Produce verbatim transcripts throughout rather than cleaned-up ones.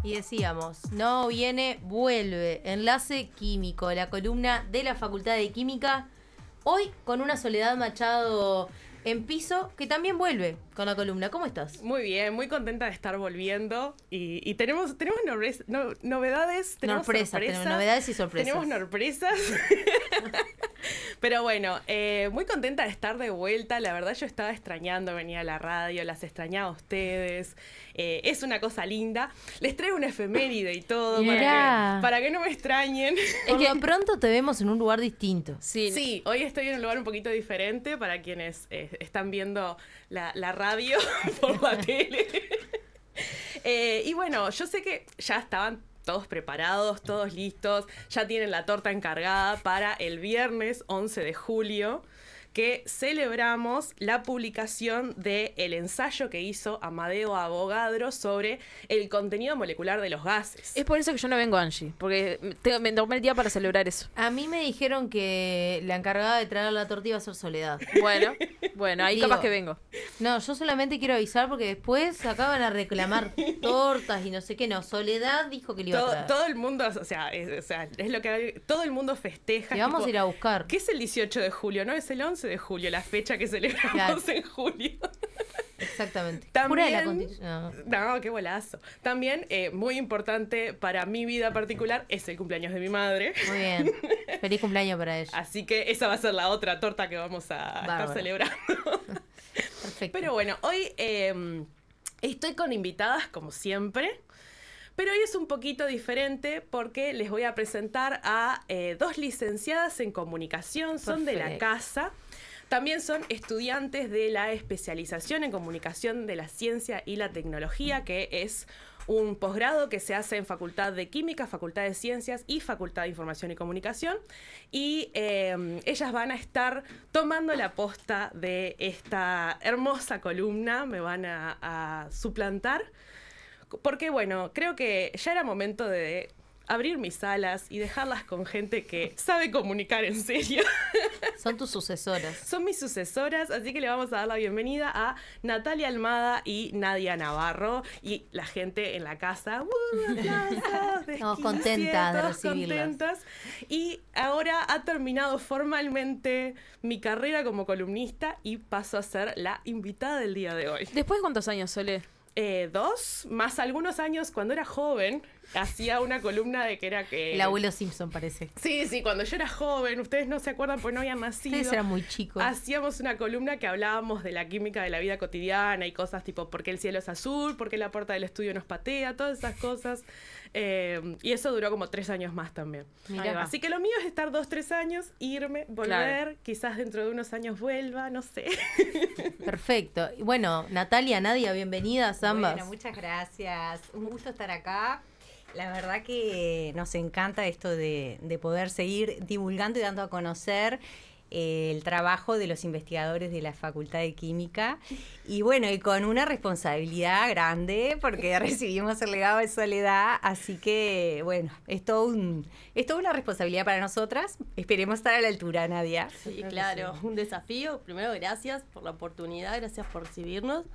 Y decíamos, no viene, vuelve. Enlace Químico, la columna de la Facultad de Química. Hoy con una Soledad Machado en piso, que también vuelve con la columna. ¿Cómo estás? Muy bien, muy contenta de estar volviendo. Y, y tenemos, tenemos novedades, no, novedades, tenemos sorpresas, sorpresas. tenemos novedades y sorpresas. Tenemos sorpresas. Pero bueno, eh, muy contenta de estar de vuelta. La verdad yo estaba extrañando venir a la radio, las extrañaba a ustedes. Eh, es una cosa linda. Les traigo una efeméride y todo para que, para que no me extrañen. Es que pronto te vemos en un lugar distinto. Sí, sí, hoy estoy en un lugar un poquito diferente para quienes eh, están viendo la, la radio por la tele. eh, y bueno, yo sé que ya estaban todos preparados, todos listos, ya tienen la torta encargada para el viernes once de julio, que celebramos la publicación del ensayo que hizo Amadeo Avogadro sobre el contenido molecular de los gases. Es por eso que yo no vengo, Angie, porque te, me tomé el día para celebrar eso. A mí me dijeron que la encargada de traer la torta iba a ser Soledad. Bueno, bueno, ahí Digo, capaz que vengo. No, yo solamente quiero avisar porque después acaban a reclamar tortas y no sé qué. No, Soledad dijo que le iba todo, a traer. todo el mundo, o sea, es, o sea, es lo que todo el mundo festeja. Le vamos tipo, a ir a buscar. ¿Qué es el dieciocho de julio? No, es el once de julio, la fecha que celebramos claro. en julio. Exactamente. También, Pura de la Constitución. No. no, qué golazo. También, eh, muy importante para mi vida particular, es el cumpleaños de mi madre. Muy bien. Feliz cumpleaños para ella. Así que esa va a ser la otra torta que vamos a Bárbara. estar celebrando. Perfecto. Pero bueno, hoy eh, estoy con invitadas como siempre. Pero hoy es un poquito diferente porque les voy a presentar a eh, dos licenciadas en comunicación, son Perfecto. de la casa. También son estudiantes de la especialización en comunicación de la ciencia y la tecnología, que es un posgrado que se hace en Facultad de Química, Facultad de Ciencias y Facultad de Información y Comunicación. Y eh, ellas van a estar tomando la posta de esta hermosa columna, me van a, a suplantar. Porque, bueno, creo que ya era momento de abrir mis alas y dejarlas con gente que sabe comunicar en serio. Son tus sucesoras. Son mis sucesoras, así que le vamos a dar la bienvenida a Natalia Almada y Nadia Navarro. Y la gente en la casa, ¡uh! aplausos, Estamos contentas de recibirlas. Contentas. Y ahora ha terminado formalmente mi carrera como columnista y paso a ser la invitada del día de hoy. ¿Después de cuántos años, Sole? Eh, dos, más algunos años cuando era joven, hacía una columna de que era que... El abuelo Simpson parece. Sí, sí, cuando yo era joven, ustedes no se acuerdan porque no habían nacido. Ustedes eran muy chicos. Hacíamos una columna que hablábamos de la química de la vida cotidiana y cosas tipo por qué el cielo es azul, por qué la puerta del estudio nos patea, todas esas cosas. Eh, y eso duró como tres años más también. Mirá. Así que lo mío es estar dos, tres años, irme, volver, claro. Quizás dentro de unos años vuelva, no sé. Perfecto. Bueno, Natalia, Nadia, bienvenidas ambas. Bueno, muchas gracias. Un gusto estar acá. La verdad que nos encanta esto de, de poder seguir divulgando y dando a conocer eh, el trabajo de los investigadores de la Facultad de Química. Y bueno, y con una responsabilidad grande, porque recibimos el legado de Soledad. Así que, bueno, es todo un, es toda una responsabilidad para nosotras. Esperemos estar a la altura, Nadia. Sí, claro, un desafío. Primero, gracias por la oportunidad, gracias por recibirnos.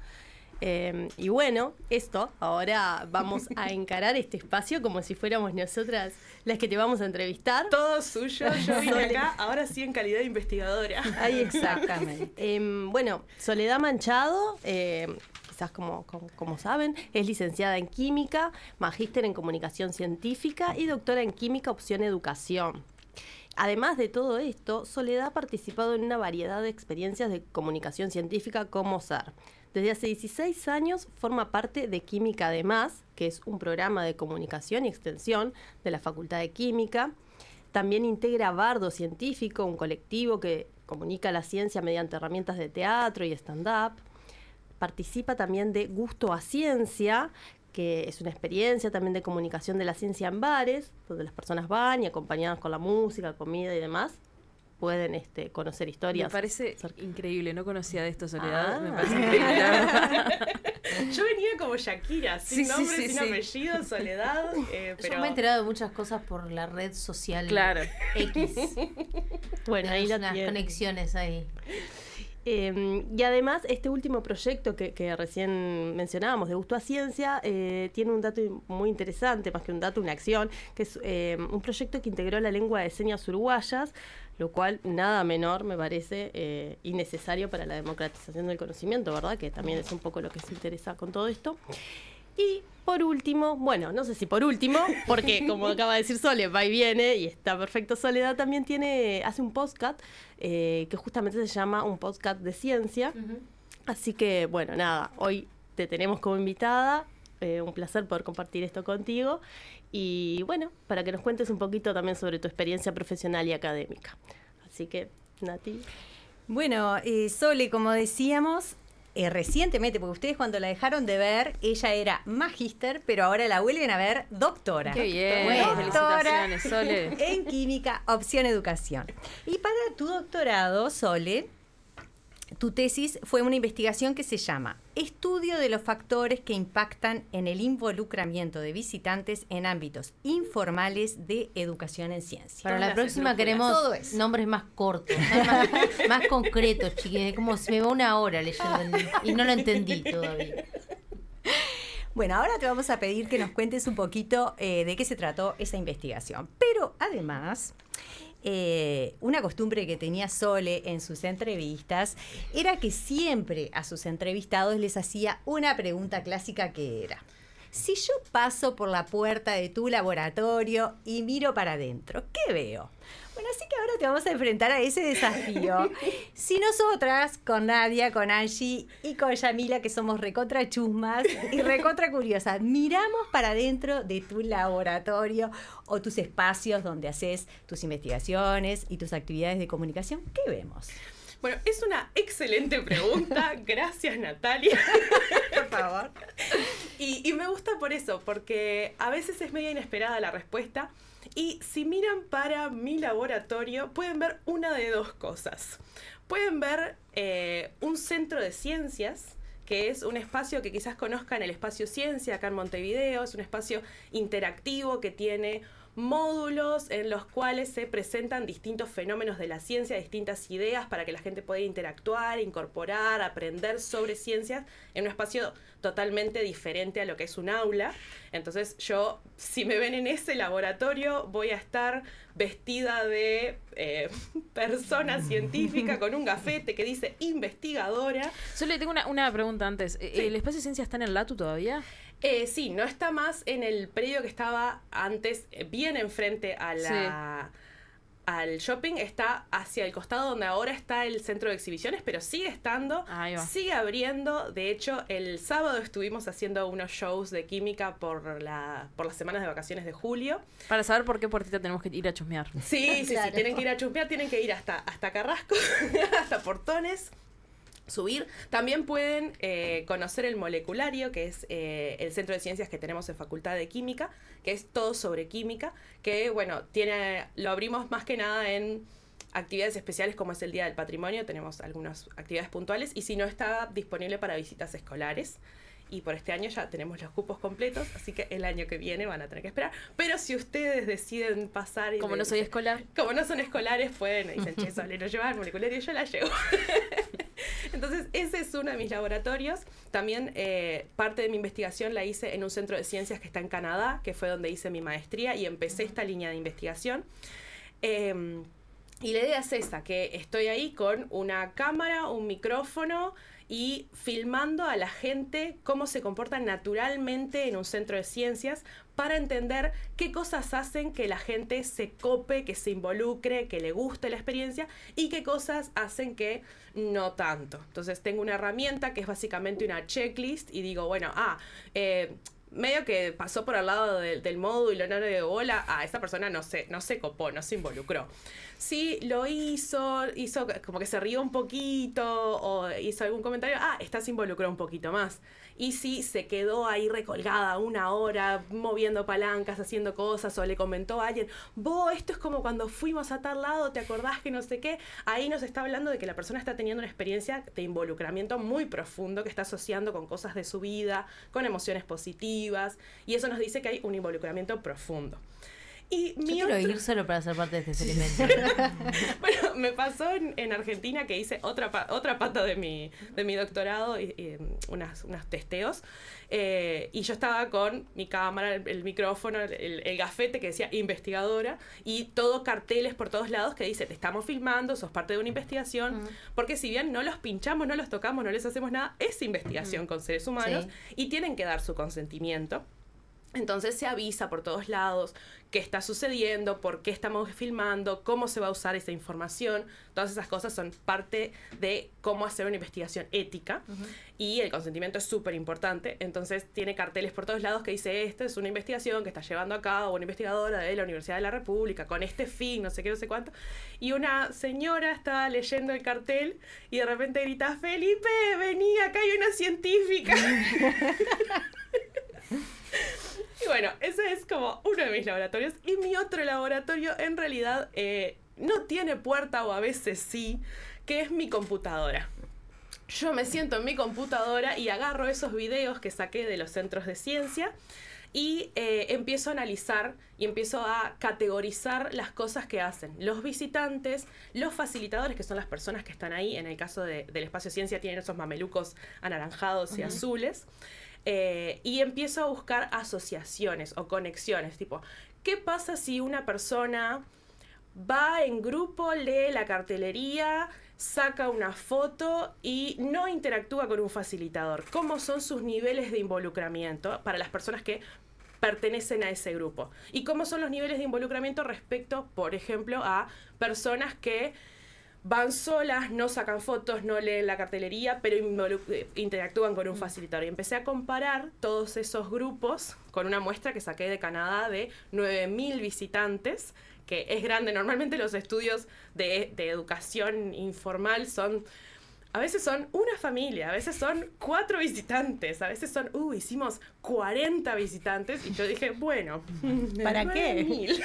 Eh, y bueno, esto, ahora vamos a encarar este espacio como si fuéramos nosotras las que te vamos a entrevistar. Todo suyo, yo vine acá, ahora sí en calidad de investigadora. Ahí exactamente. eh, bueno, Soledad Machado, eh, quizás como, como, como saben, es licenciada en Química, magíster en Comunicación Científica y doctora en Química Opción Educación. Además de todo esto, Soledad ha participado en una variedad de experiencias de comunicación científica como S A R. Desde hace dieciséis años forma parte de Química Además, que es un programa de comunicación y extensión de la Facultad de Química. También integra Bardo Científico, un colectivo que comunica la ciencia mediante herramientas de teatro y stand-up. Participa también de Gusto a Ciencia, que es una experiencia también de comunicación de la ciencia en bares, donde las personas van y acompañadas con la música, comida y demás, pueden este, conocer historias. Me parece acerca. Increíble, no conocía de esto, Soledad. Ah. Me parece increíble. Yo venía como Shakira, sin Sí, nombre, sí, sí, sin sí. apellido, Soledad. Eh, pero... Yo me he enterado de muchas cosas por la red social Claro. X. Bueno, ahí Tenemos la unas tienen. conexiones ahí. Eh, y además, este último proyecto que, que recién mencionábamos, de Gusto a Ciencia, eh, tiene un dato muy interesante, más que un dato, una acción, que es eh, un proyecto que integró la lengua de señas uruguayas, lo cual nada menor me parece eh, innecesario para la democratización del conocimiento, ¿verdad? Que también es un poco lo que se interesa con todo esto. Y por último, bueno, no sé si por último, porque como acaba de decir Sole, va y viene, y está perfecto. Soledad también tiene, hace un podcast eh, que justamente se llama un podcast de ciencia. Uh-huh. Así que, bueno, nada, hoy te tenemos como invitada. Eh, un placer poder compartir esto contigo. Y bueno, para que nos cuentes un poquito también sobre tu experiencia profesional y académica. Así que, Nati. Bueno, eh, Sole, como decíamos, Eh, recientemente, porque ustedes cuando la dejaron de ver, ella era magíster, pero ahora la vuelven a ver doctora. ¡Qué bien! Bueno, Felicitaciones, Sole. En química, opción educación. Y para tu doctorado, Sole, tu tesis fue una investigación que se llama Estudio de los factores que impactan en el involucramiento de visitantes en ámbitos informales de educación en ciencia. Para la próxima queremos nombres más cortos, más, más concretos, chiquines. Como se me va una hora leyendo y no lo entendí todavía. Bueno, ahora te vamos a pedir que nos cuentes un poquito eh, de qué se trató esa investigación. Pero además, eh, una costumbre que tenía Sole en sus entrevistas era que siempre a sus entrevistados les hacía una pregunta clásica que era: si yo paso por la puerta de tu laboratorio y miro para adentro, ¿qué veo? Bueno, así que ahora te vamos a enfrentar a ese desafío. Si nosotras, con Nadia, con Angie y con Yamila, que somos recontra chusmas y recontra curiosas, miramos para adentro de tu laboratorio o tus espacios donde haces tus investigaciones y tus actividades de comunicación, ¿qué vemos? Bueno, es una excelente pregunta. Gracias, Natalia. Por favor. Y, y me gusta por eso, porque a veces es media inesperada la respuesta. Y si miran para mi laboratorio, pueden ver una de dos cosas. Pueden ver eh, un centro de ciencias, que es un espacio que quizás conozcan, el Espacio Ciencia, acá en Montevideo. Es un espacio interactivo que tiene módulos en los cuales se presentan distintos fenómenos de la ciencia, distintas ideas para que la gente pueda interactuar, incorporar, aprender sobre ciencias en un espacio totalmente diferente a lo que es un aula. Entonces yo, si me ven en ese laboratorio, voy a estar vestida de eh, persona científica con un gafete que dice investigadora. Solo tengo una, una pregunta antes. Sí. ¿El espacio de ciencia está en el Latu todavía? Eh, sí, no está más en el predio que estaba antes, bien enfrente a la, sí. al shopping. Está hacia el costado donde ahora está el centro de exhibiciones, pero sigue estando, sigue abriendo. De hecho, el sábado estuvimos haciendo unos shows de química por, la, por las semanas de vacaciones de julio. Para saber por qué puertita tenemos que ir a chusmear. Sí, sí, claro. Sí, tienen que ir a chusmear, tienen que ir hasta, hasta Carrasco, hasta Portones. Subir. También pueden eh, conocer el moleculario, que es eh, el centro de ciencias que tenemos en Facultad de Química, que es todo sobre química, que bueno, tiene, lo abrimos más que nada en actividades especiales como es el Día del Patrimonio. Tenemos algunas actividades puntuales y si no, está disponible para visitas escolares. Y por este año ya tenemos los cupos completos, así que el año que viene van a tener que esperar. Pero si ustedes deciden pasar... Y como de, no soy escolar. Como no son escolares, pueden, dicen, che, Sole, no llevas el moleculario y yo la llevo. Entonces, ese es uno de mis laboratorios. También eh, parte de mi investigación la hice en un centro de ciencias que está en Canadá, que fue donde hice mi maestría y empecé esta línea de investigación. Eh, y la idea es esa, que estoy ahí con una cámara, un micrófono y filmando a la gente cómo se comporta naturalmente en un centro de ciencias para entender qué cosas hacen que la gente se cope, que se involucre, que le guste la experiencia y qué cosas hacen que no tanto. Entonces tengo una herramienta que es básicamente una checklist y digo, bueno, ah, eh, medio que pasó por al lado de, del módulo, no le dio bola, a esa persona no se, no se copó, no se involucró. Sí, lo hizo, hizo como que se rió un poquito o hizo algún comentario, ah, esta se involucró un poquito más. Y sí, se quedó ahí recolgada una hora, moviendo palancas, haciendo cosas, o le comentó a alguien, vos, esto es como cuando fuimos a tal lado, ¿te acordás que no sé qué? Ahí nos está hablando de que la persona está teniendo una experiencia de involucramiento muy profundo, que está asociando con cosas de su vida, con emociones positivas, y eso nos dice que hay un involucramiento profundo. Y Yo mi quiero otro- ir solo para ser parte de este experimento. Bueno, me pasó en, en Argentina que hice otra, pa- otra pata de mi, de mi doctorado, y, y, unas, unos testeos, eh, y yo estaba con mi cámara, el, el micrófono, el, el gafete que decía investigadora, y todo carteles por todos lados que dice, te estamos filmando, sos parte de una investigación, Mm. porque si bien no los pinchamos, no los tocamos, no les hacemos nada, es investigación con seres humanos, Sí. y tienen que dar su consentimiento. Entonces se avisa por todos lados qué está sucediendo, por qué estamos filmando, cómo se va a usar esa información. Todas esas cosas son parte de cómo hacer una investigación ética. Uh-huh. Y el consentimiento es súper importante. Entonces tiene carteles por todos lados que dice, esta es una investigación que está llevando a cabo una investigadora de la Universidad de la República con este fin, no sé qué, no sé cuánto. Y una señora estaba leyendo el cartel y de repente grita, Felipe, vení, acá hay una científica. Y bueno, ese es como uno de mis laboratorios. Y mi otro laboratorio en realidad eh, no tiene puerta, o a veces sí, que es mi computadora. Yo me siento en mi computadora y agarro esos videos que saqué de los centros de ciencia y eh, empiezo a analizar y empiezo a categorizar las cosas que hacen los visitantes, los facilitadores, que son las personas que están ahí. En el caso de, del espacio ciencia tienen esos mamelucos anaranjados y uh-huh. azules. Eh, y empiezo a buscar asociaciones o conexiones, tipo, ¿qué pasa si una persona va en grupo, lee la cartelería, saca una foto y no interactúa con un facilitador? ¿Cómo son sus niveles de involucramiento para las personas que pertenecen a ese grupo? ¿Y cómo son los niveles de involucramiento respecto, por ejemplo, a personas que van solas, no sacan fotos, no leen la cartelería, pero interactúan con un facilitador? Y empecé a comparar todos esos grupos con una muestra que saqué de Canadá de nueve mil visitantes, que es grande. Normalmente los estudios de, de educación informal son... A veces son una familia, a veces son cuatro visitantes, a veces son, uh, hicimos cuarenta visitantes, y yo dije, bueno, ¿para qué?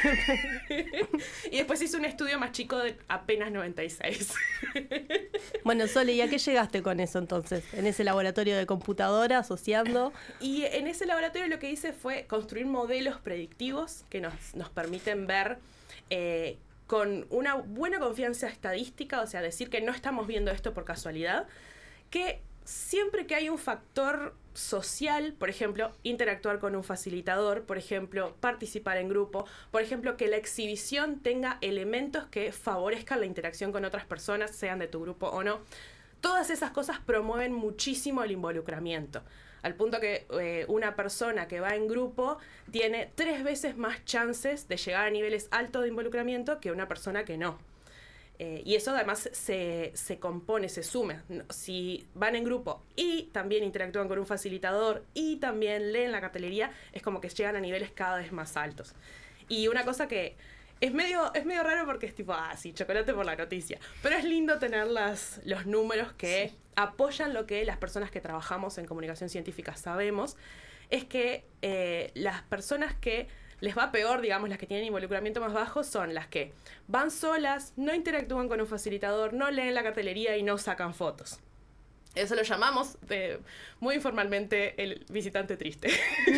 Y después hice un estudio más chico de apenas noventa y seis. Bueno, Sole, ¿y a qué llegaste con eso entonces? En ese laboratorio de computadora, asociando. Y en ese laboratorio lo que hice fue construir modelos predictivos que nos, nos permiten ver eh, con una buena confianza estadística, o sea, decir que no estamos viendo esto por casualidad, que siempre que hay un factor social, por ejemplo, interactuar con un facilitador, por ejemplo, participar en grupo, por ejemplo, que la exhibición tenga elementos que favorezcan la interacción con otras personas, sean de tu grupo o no, todas esas cosas promueven muchísimo el involucramiento. Al punto que eh, una persona que va en grupo tiene tres veces más chances de llegar a niveles altos de involucramiento que una persona que no. Eh, y eso además se, se compone, se suma. Si van en grupo y también interactúan con un facilitador y también leen la cartelería, es como que llegan a niveles cada vez más altos. Y una cosa que es medio, es medio raro porque es tipo, ah, sí, chocolate por la noticia. Pero es lindo tener las, los números que sí. apoyan lo que las personas que trabajamos en comunicación científica sabemos, es que eh, las personas que les va peor, digamos, las que tienen involucramiento más bajo, son las que van solas, no interactúan con un facilitador, no leen la cartelería y no sacan fotos. Eso lo llamamos eh, muy informalmente el visitante triste.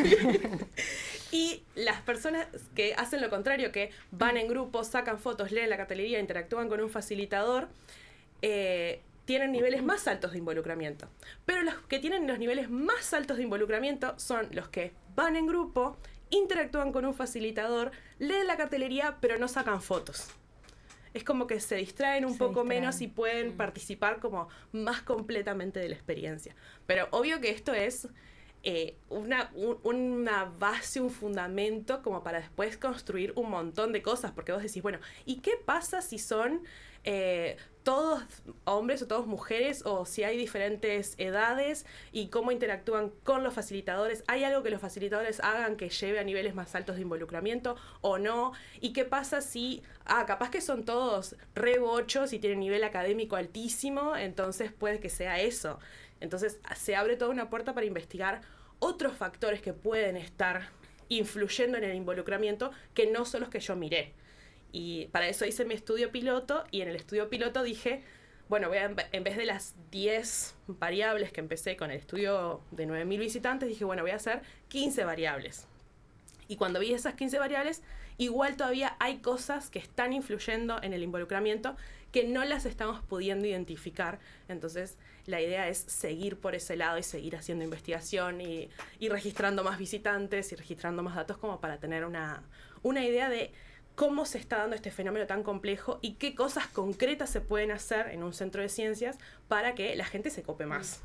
Y las personas que hacen lo contrario, que van en grupo, sacan fotos, leen la cartelería, interactúan con un facilitador, eh, tienen niveles más altos de involucramiento. Pero los que tienen los niveles más altos de involucramiento son los que van en grupo, interactúan con un facilitador, leen la cartelería, pero no sacan fotos. Es como que se distraen un se poco distraen. menos y pueden mm. participar como más completamente de la experiencia. Pero obvio que esto es eh, una, un, una base, un fundamento como para después construir un montón de cosas. Porque vos decís, bueno, ¿y qué pasa si son eh, todos hombres o todas mujeres, o si hay diferentes edades y cómo interactúan con los facilitadores? ¿Hay algo que los facilitadores hagan que lleve a niveles más altos de involucramiento o no? ¿Y qué pasa si, ah, capaz que son todos re bochos y tienen nivel académico altísimo, entonces puede que sea eso? Entonces se abre toda una puerta para investigar otros factores que pueden estar influyendo en el involucramiento que no son los que yo miré. Y para eso hice mi estudio piloto, y en el estudio piloto dije, bueno, voy a, en vez de las diez variables que empecé con el estudio de nueve mil visitantes, dije, bueno, voy a hacer quince variables. Y cuando vi esas quince variables, igual todavía hay cosas que están influyendo en el involucramiento que no las estamos pudiendo identificar. Entonces, la idea es seguir por ese lado y seguir haciendo investigación y, y registrando más visitantes y registrando más datos como para tener una, una idea de cómo se está dando este fenómeno tan complejo y qué cosas concretas se pueden hacer en un centro de ciencias para que la gente se cope más.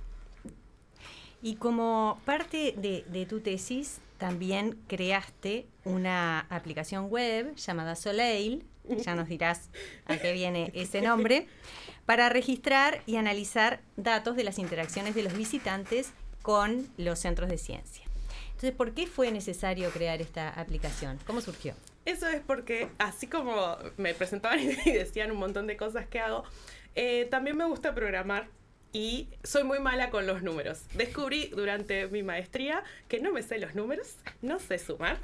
Y como parte de, de tu tesis, también creaste una aplicación web llamada Soleil, ya nos dirás a qué viene ese nombre, para registrar y analizar datos de las interacciones de los visitantes con los centros de ciencia. Entonces, ¿por qué fue necesario crear esta aplicación? ¿Cómo surgió? Eso es porque, así como me presentaban y decían un montón de cosas que hago, eh, también me gusta programar. Y soy muy mala con los números. Descubrí durante mi maestría que no me sé los números, no sé sumar.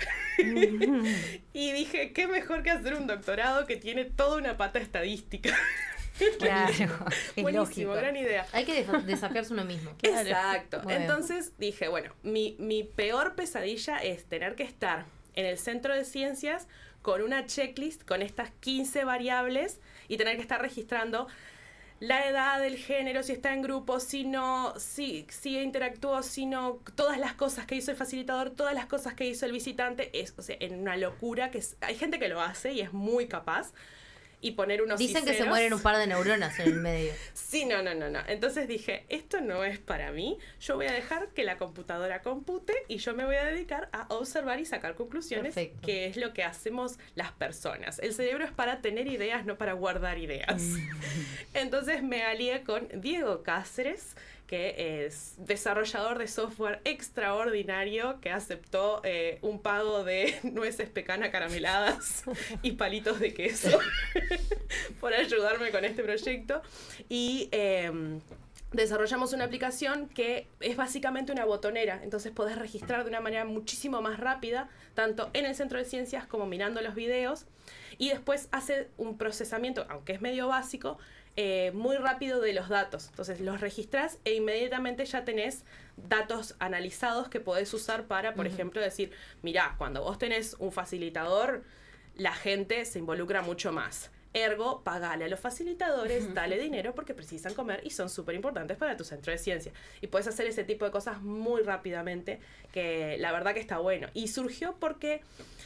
Y dije, qué mejor que hacer un doctorado que tiene toda una pata estadística. Claro, es Buenísimo, lógico. gran idea. Hay que desa- desafiarse uno mismo. Exacto. Muy bien. Entonces dije, bueno, mi, mi peor pesadilla es tener que estar en el centro de ciencias con una checklist, con estas quince variables y tener que estar registrando la edad, el género, si está en grupo, si no, si, si interactuó, si no, todas las cosas que hizo el facilitador, todas las cosas que hizo el visitante, es, o sea, en una locura que es, hay gente que lo hace y es muy capaz. Y poner unos Dicen que se ceros. mueren un par de neuronas en el medio. Sí, no, no, no, no. Entonces dije, esto no es para mí. Yo voy a dejar que la computadora compute y yo me voy a dedicar a observar y sacar conclusiones, Perfecto. que es lo que hacemos las personas. El cerebro es para tener ideas, no para guardar ideas. Entonces me alié con Diego Cáceres, que es desarrollador de software extraordinario, que aceptó eh, un pago de nueces pecana carameladas y palitos de queso por ayudarme con este proyecto. Y eh, desarrollamos una aplicación que es básicamente una botonera, entonces podés registrar de una manera muchísimo más rápida, tanto en el centro de ciencias como mirando los videos, y después hace un procesamiento, aunque es medio básico, Eh, muy rápido de los datos. Entonces los registrás e inmediatamente ya tenés datos analizados que podés usar para, por uh-huh. ejemplo, decir, mirá, cuando vos tenés un facilitador, la gente se involucra mucho más. Ergo, pagale a los facilitadores, uh-huh. dale dinero porque precisan comer y son súper importantes para tu centro de ciencia. Y puedes hacer ese tipo de cosas muy rápidamente, que la verdad que está bueno. Y surgió porque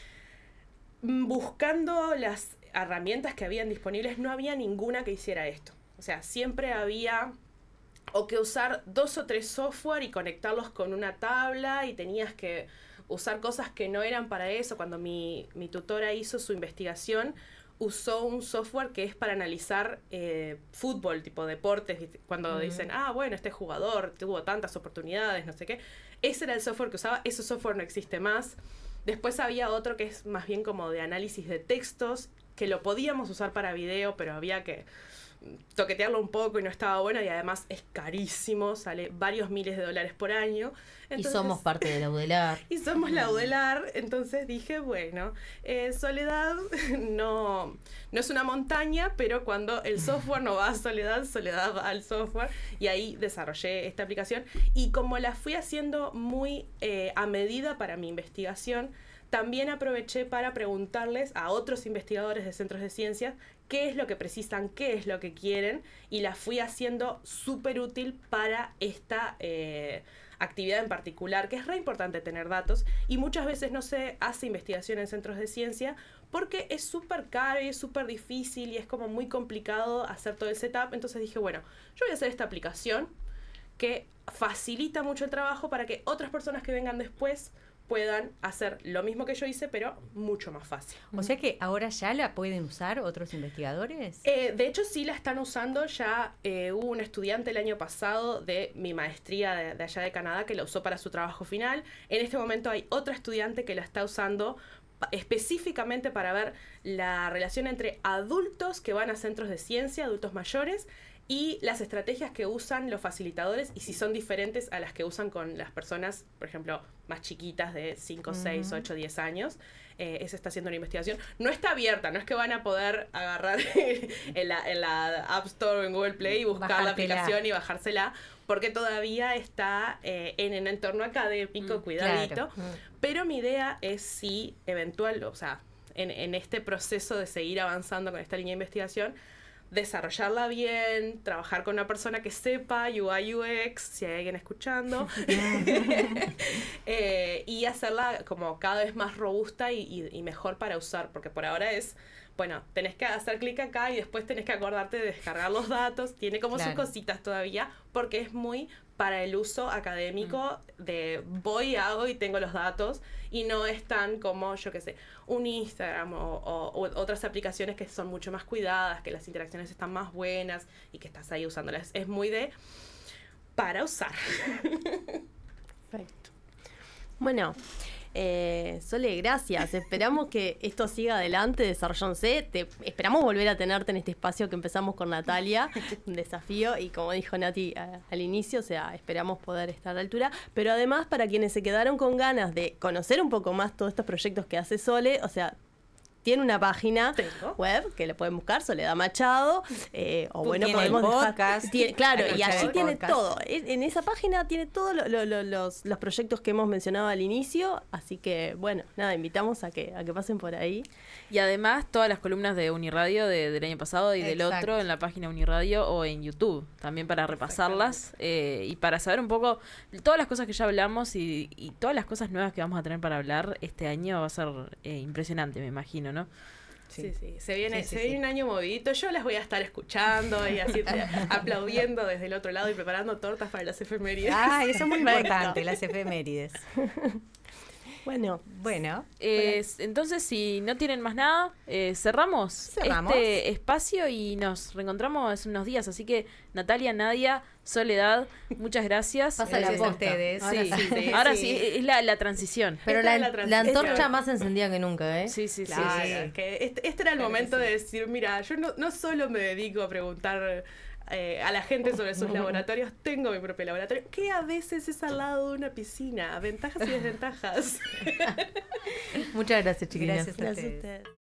buscando las herramientas que habían disponibles, no había ninguna que hiciera esto. O sea, siempre había o que usar dos o tres software y conectarlos con una tabla y tenías que usar cosas que no eran para eso. Cuando mi, mi tutora hizo su investigación, usó un software que es para analizar eh, fútbol, tipo deportes, cuando uh-huh. dicen, ah, bueno, este jugador tuvo tantas oportunidades, no sé qué. Ese era el software que usaba, ese software no existe más. Después había otro que es más bien como de análisis de textos, que lo podíamos usar para video, pero había que toquetearlo un poco y no estaba bueno, y además es carísimo, sale varios miles de dólares por año. Entonces, y somos parte de la UDELAR. Y somos la UDELAR, entonces dije, bueno, eh, Soledad no, no es una montaña, pero cuando el software no va a Soledad, Soledad va al software, y ahí desarrollé esta aplicación. Y como la fui haciendo muy eh, a medida para mi investigación, también aproveché para preguntarles a otros investigadores de centros de ciencias qué es lo que precisan, qué es lo que quieren, y la fui haciendo súper útil para esta eh, actividad en particular, que es re importante tener datos, y muchas veces no se hace investigación en centros de ciencia porque es súper caro y es súper difícil y es como muy complicado hacer todo el setup. Entonces dije, bueno, yo voy a hacer esta aplicación que facilita mucho el trabajo para que otras personas que vengan después puedan hacer lo mismo que yo hice, pero mucho más fácil. O sea que ahora ya la pueden usar otros investigadores. Eh, de hecho, sí la están usando. Ya eh, hubo un estudiante el año pasado de mi maestría de, de allá de Canadá que la usó para su trabajo final. En este momento hay otra estudiante que la está usando específicamente para ver la relación entre adultos que van a centros de ciencia, adultos mayores, y las estrategias que usan los facilitadores y si son diferentes a las que usan con las personas, por ejemplo, más chiquitas de cinco, seis, ocho, diez años. Eh, esa está haciendo una investigación. No está abierta, no es que van a poder agarrar en, la, en la App Store o en Google Play y buscar Bajártela. la aplicación y bajársela, porque todavía está eh, en un entorno académico, Mm, cuidadito. claro. Pero mi idea es si eventual, o sea, en, en este proceso de seguir avanzando con esta línea de investigación, desarrollarla bien, trabajar con una persona que sepa U I U X, si hay alguien escuchando, eh, y hacerla como cada vez más robusta y, y, y mejor para usar, porque por ahora es, bueno, tenés que hacer clic acá y después tenés que acordarte de descargar los datos, tiene como sus Claro. cositas todavía, porque es muy para el uso académico de voy, hago y tengo los datos, y no es tan como, yo qué sé, un Instagram o, o- o otras aplicaciones que son mucho más cuidadas, que las interacciones están más buenas y que estás ahí usándolas. Es muy de para usar. Perfecto. Bueno, eh, Sole, gracias. Esperamos que esto siga adelante, desarrollándose. Te, esperamos volver a tenerte en este espacio que empezamos con Natalia, un desafío, y como dijo Nati a- al inicio, o sea, esperamos poder estar a la altura. Pero además, para quienes se quedaron con ganas de conocer un poco más todos estos proyectos que hace Sole, o sea, tiene una página Tengo. web que le pueden buscar, Soledad Machado, eh, o bueno, Tiene podemos dejar- podcast, tiene- claro, para y escuchar allí el tiene podcast. todo. En, en esa página tiene todos lo- lo- lo- los, los proyectos que hemos mencionado al inicio, así que bueno, nada, invitamos a que, a que pasen por ahí. Y además todas las columnas de Uniradio de- del año pasado y del Exacto. otro en la página Uniradio o en YouTube, también para repasarlas eh, y para saber un poco todas las cosas que ya hablamos y, y todas las cosas nuevas que vamos a tener para hablar este año. Va a ser eh, impresionante, me imagino, ¿no? Sí, sí, se viene, Sí, sí, se viene sí. un año movidito. Yo las voy a estar escuchando y así te- aplaudiendo desde el otro lado y preparando tortas para las efemérides. Ah, eso es muy Perfecto. importante, las efemérides. Bueno, Bueno, Eh, s- entonces, si no tienen más nada, eh, cerramos, Cerramos. este espacio y nos reencontramos en unos días. Así que, Natalia, Nadia, Soledad, muchas gracias. Pasa la gracias a posta. ustedes. Sí, Ahora sí, sí, ahora sí. sí, es la, la transición. Pero Esta la, es la la transición. antorcha más encendida que nunca, ¿eh? Sí, sí, sí. Claro, sí, sí. que este, este era el Claro que momento sí. de decir, mira, yo no, no solo me dedico a preguntar eh, a la gente sobre sus laboratorios, tengo mi propio laboratorio, que a veces es al lado de una piscina, ventajas y desventajas. Muchas gracias, chiquillas. Gracias a gracias a ustedes. ustedes.